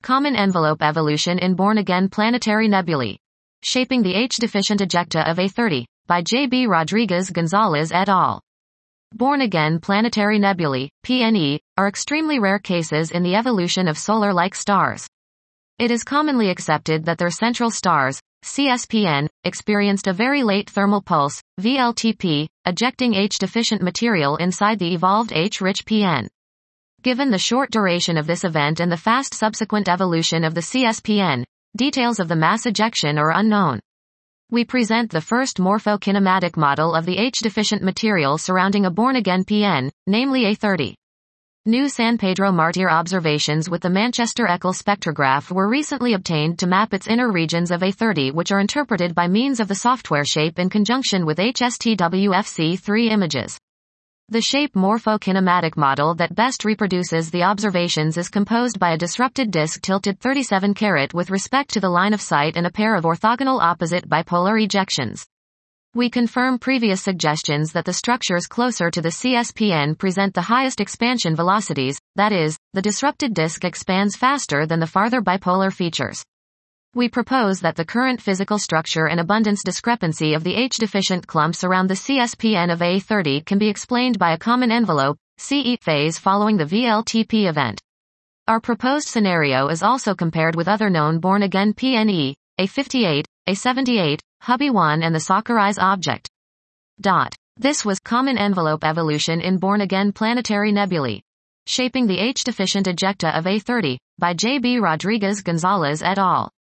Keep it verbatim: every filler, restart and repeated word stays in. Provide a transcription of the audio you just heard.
Common envelope evolution in born-again planetary nebulae. Shaping the H-deficient ejecta of A thirty, by J B Rodriguez Gonzalez et al. Born-again planetary nebulae, P N E, are extremely rare cases in the evolution of solar-like stars. It is commonly accepted that their central stars, C S P N, experienced a very late thermal pulse, V L T P, ejecting H-deficient material inside the evolved H-rich P N. Given the short duration of this event and the fast subsequent evolution of the C S P N, details of the mass ejection are unknown. We present the first morphokinematic model of the H-deficient material surrounding a born-again P N, namely A thirty. New San Pedro Martir observations with the Manchester-Eccles spectrograph were recently obtained to map its inner regions of A thirty, which are interpreted by means of the software shape in conjunction with H S T W F C three images. The shape morphokinematic model that best reproduces the observations is composed by a disrupted disk tilted thirty-seven carat with respect to the line of sight and a pair of orthogonal opposite bipolar ejections. We confirm previous suggestions that the structures closer to the C S P N present the highest expansion velocities, that is, the disrupted disk expands faster than the farther bipolar features. We propose that the current physical structure and abundance discrepancy of the H-deficient clumps around the C S P N of A thirty can be explained by a common envelope, C E, phase following the V L T P event. Our proposed scenario is also compared with other known born-again P N E, A fifty-eight, A seventy-eight, Hubby one and the Soccari's object. Dot. This was Common Envelope Evolution in Born-Again Planetary Nebulae. Shaping the H-deficient ejecta of A thirty, by J B Rodriguez Gonzalez et al.